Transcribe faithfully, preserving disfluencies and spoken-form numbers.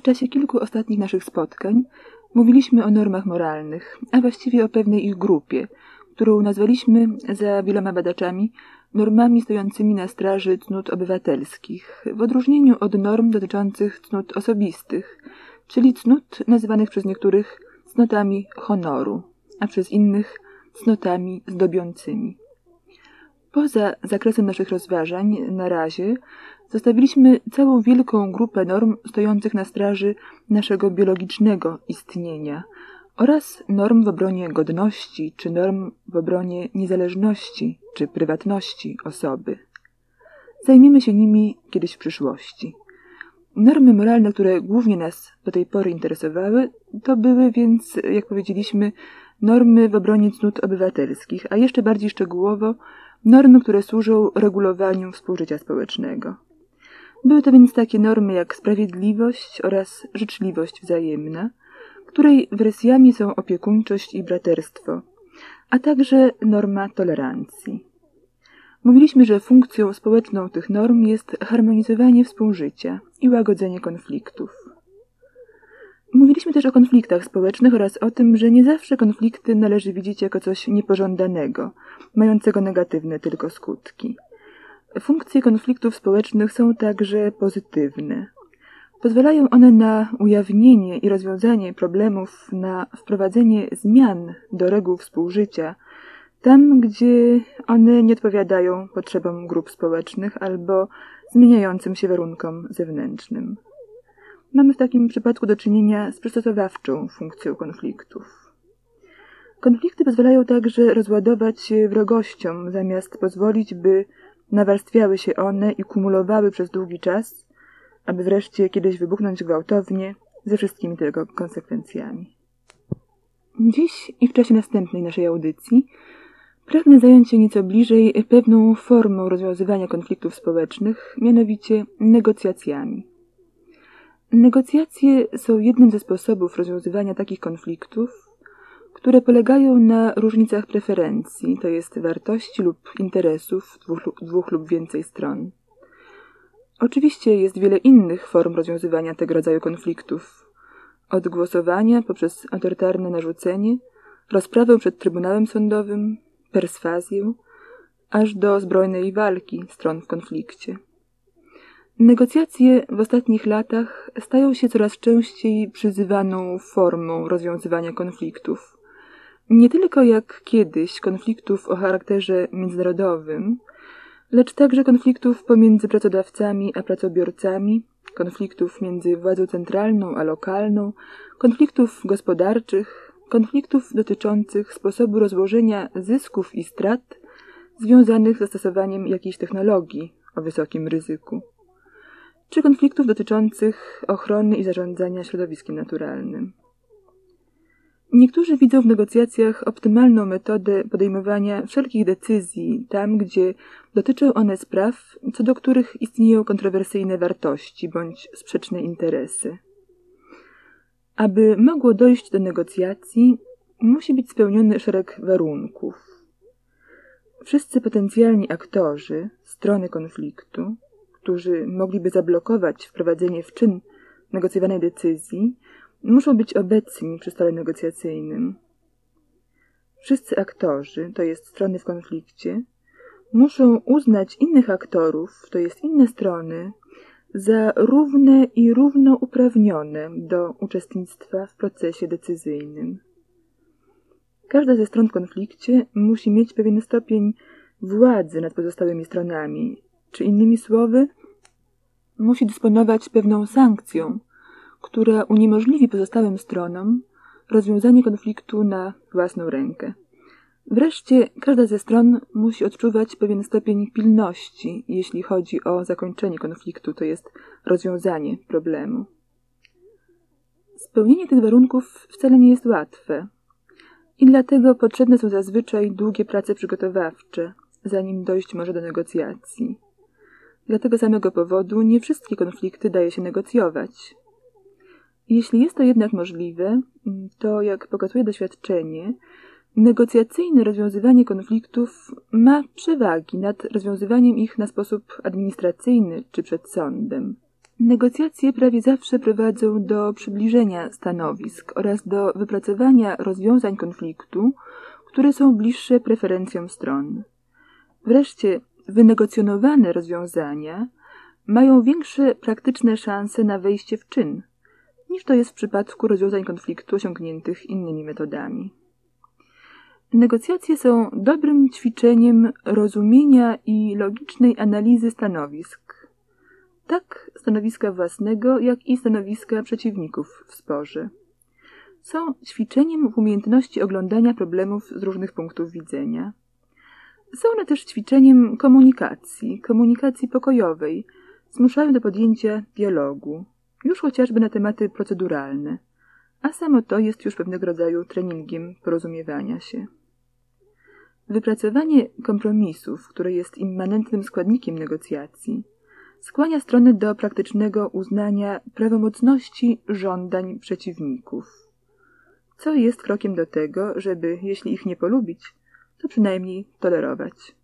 W czasie kilku ostatnich naszych spotkań mówiliśmy o normach moralnych, a właściwie o pewnej ich grupie, którą nazwaliśmy za wieloma badaczami normami stojącymi na straży cnót obywatelskich, w odróżnieniu od norm dotyczących cnót osobistych, czyli cnót nazywanych przez niektórych cnotami honoru, a przez innych cnotami zdobiącymi. Poza zakresem naszych rozważań na razie zostawiliśmy całą wielką grupę norm stojących na straży naszego biologicznego istnienia oraz norm w obronie godności czy norm w obronie niezależności czy prywatności osoby. Zajmiemy się nimi kiedyś w przyszłości. Normy moralne, które głównie nas do tej pory interesowały, to były więc, jak powiedzieliśmy, normy w obronie cnót obywatelskich, a jeszcze bardziej szczegółowo normy, które służą regulowaniu współżycia społecznego. Były to więc takie normy jak sprawiedliwość oraz życzliwość wzajemna, której wersjami są opiekuńczość i braterstwo, a także norma tolerancji. Mówiliśmy, że funkcją społeczną tych norm jest harmonizowanie współżycia i łagodzenie konfliktów. Mówiliśmy też o konfliktach społecznych oraz o tym, że nie zawsze konflikty należy widzieć jako coś niepożądanego, mającego negatywne tylko skutki. Funkcje konfliktów społecznych są także pozytywne. Pozwalają one na ujawnienie i rozwiązanie problemów, na wprowadzenie zmian do reguł współżycia, tam, gdzie one nie odpowiadają potrzebom grup społecznych albo zmieniającym się warunkom zewnętrznym. Mamy w takim przypadku do czynienia z przystosowawczą funkcją konfliktów. Konflikty pozwalają także rozładować się wrogościom, zamiast pozwolić, by nawarstwiały się one i kumulowały przez długi czas, aby wreszcie kiedyś wybuchnąć gwałtownie ze wszystkimi tego konsekwencjami. Dziś i w czasie następnej naszej audycji pragnę zająć się nieco bliżej pewną formą rozwiązywania konfliktów społecznych, mianowicie negocjacjami. Negocjacje są jednym ze sposobów rozwiązywania takich konfliktów, które polegają na różnicach preferencji, to jest wartości lub interesów dwóch, dwóch lub więcej stron. Oczywiście jest wiele innych form rozwiązywania tego rodzaju konfliktów. Od głosowania poprzez autorytarne narzucenie, rozprawę przed Trybunałem Sądowym, perswazję, aż do zbrojnej walki stron w konflikcie. Negocjacje w ostatnich latach stają się coraz częściej przyzywaną formą rozwiązywania konfliktów. Nie tylko jak kiedyś konfliktów o charakterze międzynarodowym, lecz także konfliktów pomiędzy pracodawcami a pracobiorcami, konfliktów między władzą centralną a lokalną, konfliktów gospodarczych, konfliktów dotyczących sposobu rozłożenia zysków i strat związanych z zastosowaniem jakiejś technologii o wysokim ryzyku, czy konfliktów dotyczących ochrony i zarządzania środowiskiem naturalnym. Niektórzy widzą w negocjacjach optymalną metodę podejmowania wszelkich decyzji tam, gdzie dotyczą one spraw, co do których istnieją kontrowersyjne wartości bądź sprzeczne interesy. Aby mogło dojść do negocjacji, musi być spełniony szereg warunków. Wszyscy potencjalni aktorzy, strony konfliktu, którzy mogliby zablokować wprowadzenie w czyn negocjowanej decyzji, muszą być obecni przy stole negocjacyjnym. Wszyscy aktorzy, to jest strony w konflikcie, muszą uznać innych aktorów, to jest inne strony, za równe i równouprawnione do uczestnictwa w procesie decyzyjnym. Każda ze stron w konflikcie musi mieć pewien stopień władzy nad pozostałymi stronami, czy innymi słowy, musi dysponować pewną sankcją, która uniemożliwi pozostałym stronom rozwiązanie konfliktu na własną rękę. Wreszcie każda ze stron musi odczuwać pewien stopień pilności, jeśli chodzi o zakończenie konfliktu, to jest rozwiązanie problemu. Spełnienie tych warunków wcale nie jest łatwe i dlatego potrzebne są zazwyczaj długie prace przygotowawcze, zanim dojść może do negocjacji. Dla tego samego powodu nie wszystkie konflikty daje się negocjować. Jeśli jest to jednak możliwe, to jak pokazuje doświadczenie, negocjacyjne rozwiązywanie konfliktów ma przewagi nad rozwiązywaniem ich na sposób administracyjny czy przed sądem. Negocjacje prawie zawsze prowadzą do przybliżenia stanowisk oraz do wypracowania rozwiązań konfliktu, które są bliższe preferencjom stron. Wreszcie wynegocjonowane rozwiązania mają większe praktyczne szanse na wejście w czyn, niż to jest w przypadku rozwiązań konfliktu osiągniętych innymi metodami. Negocjacje są dobrym ćwiczeniem rozumienia i logicznej analizy stanowisk, tak stanowiska własnego, jak i stanowiska przeciwników w sporze. Są ćwiczeniem w umiejętności oglądania problemów z różnych punktów widzenia. Są one też ćwiczeniem komunikacji, komunikacji pokojowej, zmuszają do podjęcia dialogu, już chociażby na tematy proceduralne, a samo to jest już pewnego rodzaju treningiem porozumiewania się. Wypracowanie kompromisów, które jest immanentnym składnikiem negocjacji, skłania strony do praktycznego uznania prawomocności żądań przeciwników, co jest krokiem do tego, żeby, jeśli ich nie polubić, to przynajmniej tolerować.